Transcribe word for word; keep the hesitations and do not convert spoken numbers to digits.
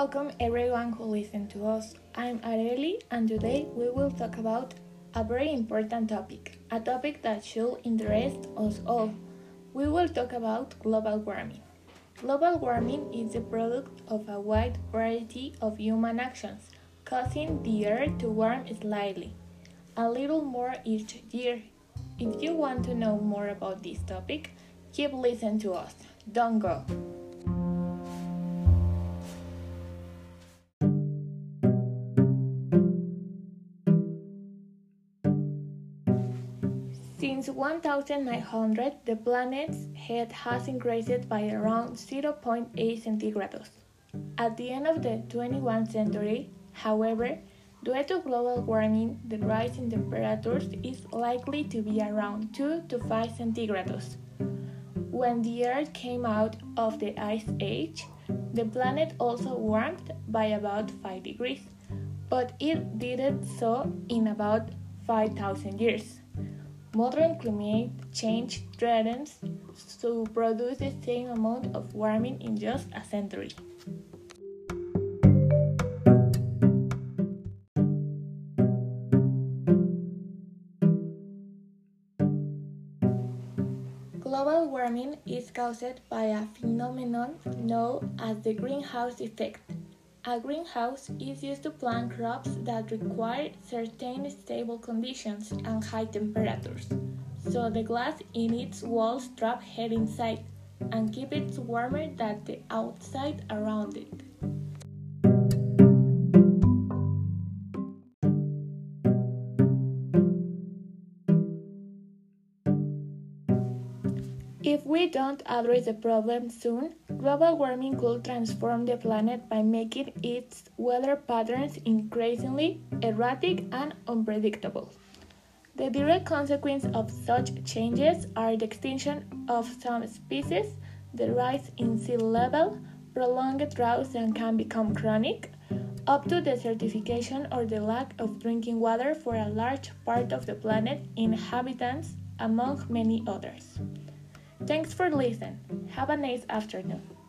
welcome everyone who listens to us. I'm Areli and today we will talk about a very important topic, a topic that should interest us all. We will talk about global warming. Global warming is the product of a wide variety of human actions, causing the earth to warm slightly, a little more each year. If you want to know more about this topic, keep listening to us. Don't go. Since one thousand nine hundred, the planet's heat has increased by around zero point eight centigrados. At the end of the twenty-first century, however, due to global warming, the rise in temperatures is likely to be around two to five centigrados. When the Earth came out of the Ice Age, the planet also warmed by about five degrees, but it did so in about five thousand years. Modern climate change threatens to produce the same amount of warming in just a century. Global warming is caused by a phenomenon known as the greenhouse effect. A greenhouse is used to plant crops that require certain stable conditions and high temperatures, so the glass in its walls trap heat inside and keep it warmer than the outside around it. If we don't address the problem soon, global warming could transform the planet by making its weather patterns increasingly erratic and unpredictable. The direct consequences of such changes are the extinction of some species, the rise in sea level, prolonged droughts that can become chronic, up to desertification or the lack of drinking water for a large part of the planet inhabitants, among many others. Thanks for listening. Have a nice afternoon.